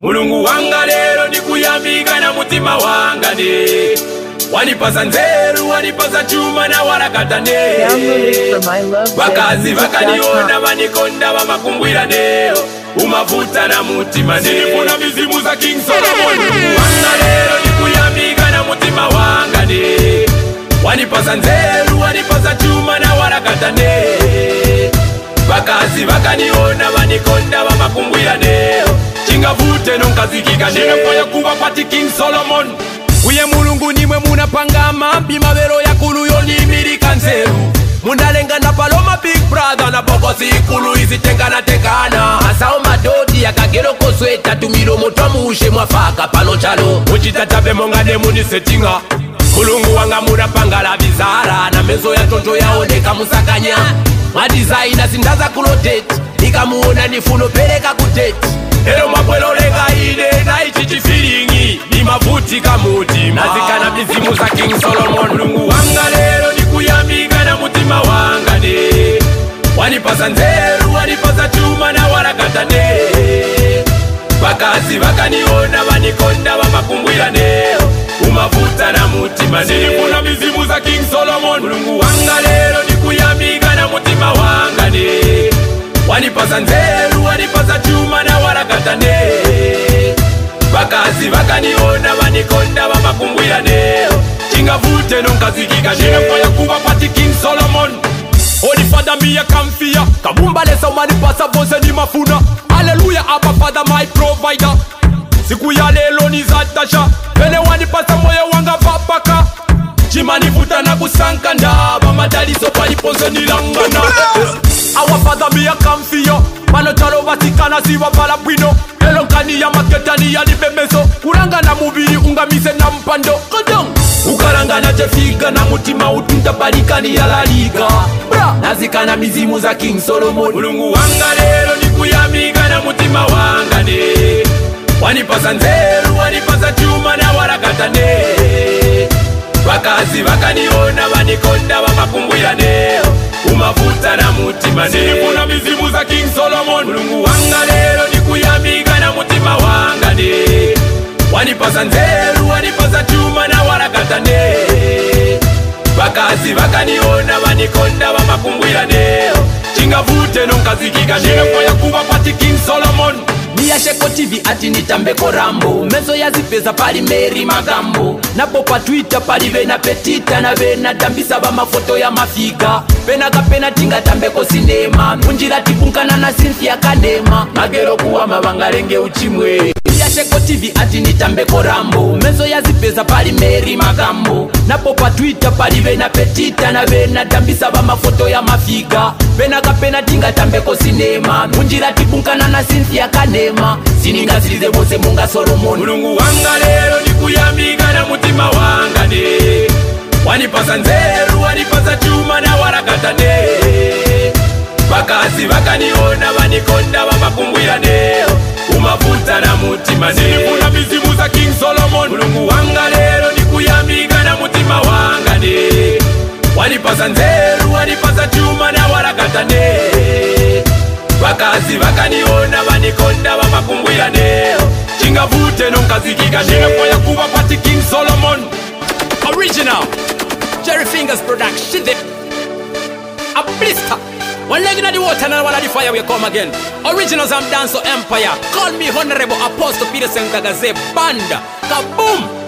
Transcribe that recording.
Mulungu wanga lero nikuyamika na mutima wanga ne. Wanipasa nzeru, wanipasa chuma na warakatane. Wakazi wakaniona wanikonda wamakumbwira neo. Umavuta na mutima ne. Sinifuna mizimu za King Solomon. Mulungu wanga lero nikuyamika na mutima wanga ne. Wanipasa nzeru, wanipasa chuma na warakatane. Wakazi wakaniona wanikonda wamakumbwira neo. Chingavute nonkazikika nefaya kuba pati King Solomon. Uye mulungu nimwe munapanga mambi mavero ya kulu yonimirika nzeru. Munalenga na paloma big brother na bokosi ikulu izitengana tekana. Asao madodi ya kagero kosweta tumiromo twamushe mwafaka pano chalo. Uchitatabe mongane munisetinga. Mulungu wanga munapanga la bizara. Na mezo ya tonto yaoneka musakanya. Madizaina sindaza kurotate. Nikamuona nifuno peleka kutete. Ero mabwelo lega ine na ichichi feelingi. Ni mavuti kamutima. Nazika na bizimu za King Solomon. Mulungu wanga lero nikuyamika na mutima wanga ne. Wanipasa nzeru, wanipasa chuma na warakatane. Wakazi wakaniona wanikonda wamakumbwira neo. Umavuta na mutima ne. Sinifuna bizimu za King Solomon. Mulungu wanga lero nikuyamika na mutima wanga ne. Wanipasa nzeru, wanipasa chuma na warakatane. Wakazi wakaniona wanikonda wamakumbwira neo. Chingavute nonkazikika nefaya kuba pati King Solomon. Holy Father me a kamfia. Kabumba lesa umanipasa vose ni mafuna. Hallelujah Abba Father my provider. Siku ya lelo ni zatasha. Pele wanipasa moyo wanga vapaka. Chimanivuta na kusanka ndaba. Madalizo paliponzo nilangana. Our Father me a kamfia. Mano chalo vatikana siwa vala bwino. Elonkani ya maketani ya libemeso. Kuranga na mubiri ungamise na mpando. Kodong ukaranga na chefiga na mutima utunta balikani ya la liga. Nazika na mizimu za King Solomon. Mulungu wanga lero nikuyamika na mutima wanga ne. Wanipasa nzeru, wanipasa chuma na warakatane. Wakazi wakaniona wanikonda wamakumbwira neo. Umavuta na mutima ne. Sinifuna mizimu za King Solomon. Mulungu wanga lero nikuyamika na mutima wanga ne. Wanipasa nzeru, wanipasa chuma na warakatane. Wakazi wakaniona wanikonda wamakumbwira neo. Chingavute nonkazikika nefaya kuba pati King Solomon. Niyasheko TV ati nitambeko rambo. Mezo ya zipeza pali Mary Magambo. Napo pa Twitter pali vena petita. Na vena tambisa ba mafoto ya mafiga. Pena kapena tinga tambeko sinema. Munjira tipunkana na Cynthia Kanema. Magero kuwa mabangarenge uchimwe. Niyasheko TV ati nitambeko rambo. Mezo ya zipeza pali Mary Magambo. Napo pa Twitter pali vena petita. Na vena tambisa ba mafoto ya mafiga. Pena kapena tinga tambeko sinema. Munjira tipunkana na Cynthia Kanema. Sininga zilize bose munga Solomon. Mulungu wanga lero nikuyamika na mutima wanga ne. Wanipasa nzeru, wanipasa chuma na warakatane. Wakazi wakaniona wanikonda wamakumbwira neo. Umavuta na mutima ne. Sinifuna mizimu za King Solomon. Mulungu wanga lero nikuyamika na mutima wanga ne. Wanipasa nzeru, wanipasa chuma na warakatane. Wakazi wakaniona wanikonda wamakumbwira neo. Chingavute nonkazikika nefaya kuba pati King Solomon. Original Jerry Fingers production. A blister. One leg in the water and one at the fire we come again. Originals and Danso Empire. Call me Honorable Apostle Peter Sengagaze Banda. Kaboom.